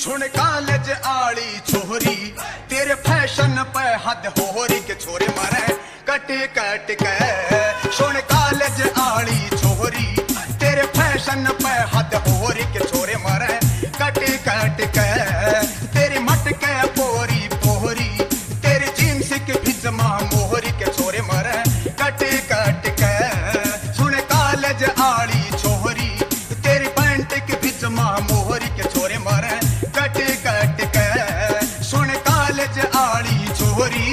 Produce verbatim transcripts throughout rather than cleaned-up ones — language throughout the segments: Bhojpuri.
सुन कॉलेज आली छोरी तेरे फैशन पे हद होरी के छोरे मारे कट कट के। सुन कॉलेज आली छोरी तेरे फैशन पे हद होरी के छोरे मारे कट कट के। तेरी मटके पोरी पोरी तेरी जींस के भिजमा मोहरी के छोरे मारे कट कट के। सुन कॉलेज आली छोरी तेरी पैंट के भिजमा मोहरी के छोरे मारे कट कट के। सुन कॉलेज आली छोरी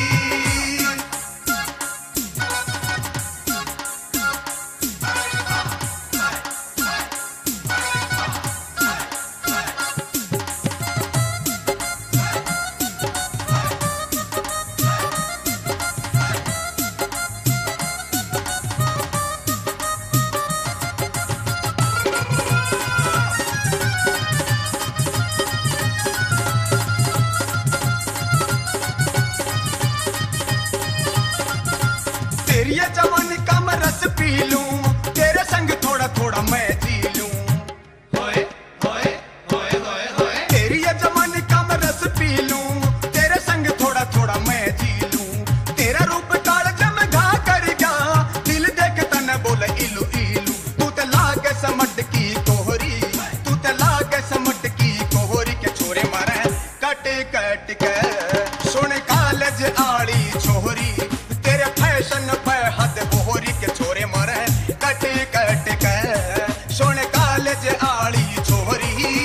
तेरी ये जवानी का मैं रस पी लूं तेरे संग थोड़ा थोड़ा मैं जी लूं। होए होए होए होए होए तेरी ये जवानी का मैं रस पी लूं तेरे संग थोड़ा थोड़ा मैं जी लूं। तेरा रूप काल जम घा कर गया दिल देख तने बोले इलू इलू। तू ते लागे समट की कोहरी तू ते लागे समट की कोहरी के छोरे मारे कट कट के। सुन कॉलेज आली छोरी तेरे फैशन पे हद बोहरी के छोरे मारे कट कट के। सुन कॉलेज आली छोरी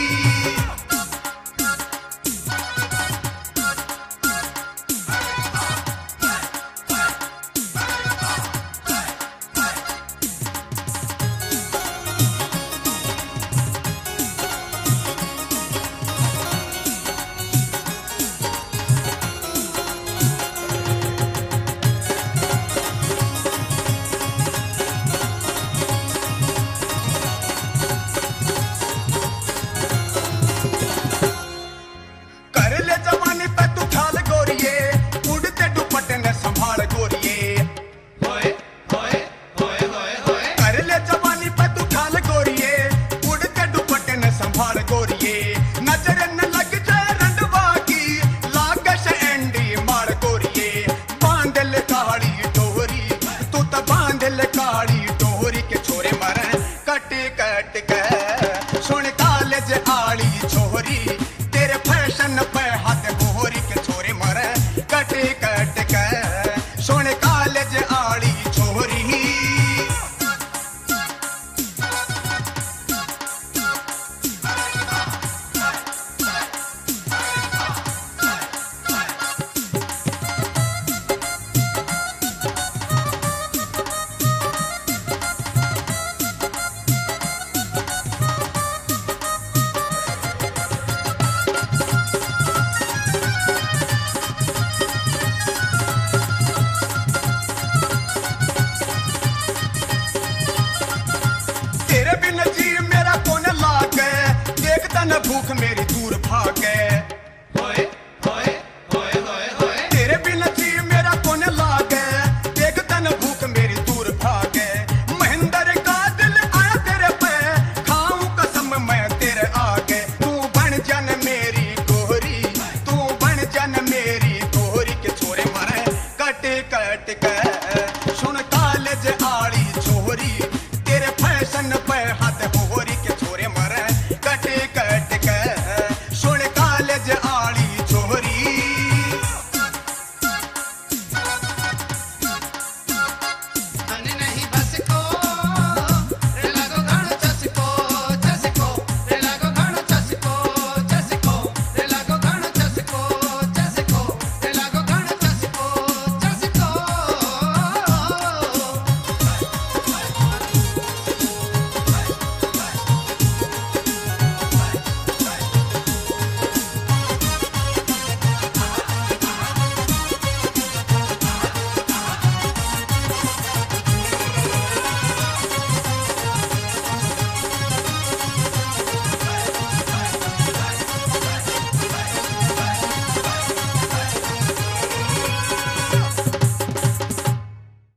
कर ले जवानी पे तू ख्याल गोरिए उड़ते दुपट्टे ने संभाल गोरिए। होए होए होए होए होए कर ले जवानी पे तू ख्याल गोरिए उड़ते दुपट्टे ने संभाल गोरिए। नजर न लग जाए रंडवा की लागे से एंडी मार गोरिए। बांध ले काली डोरी तू तो बांध ले काली डोरी के छोरे मारे कट कट के। सुन कॉलेज आली छोरी तेरे फैशन पे हाथ बोहरी के छोरे मारे कट कट के। सुन कॉलेज आली छोरी तेरे बिन जी मेरा कौन लागे देखता न भूख मेरी दूर भागे।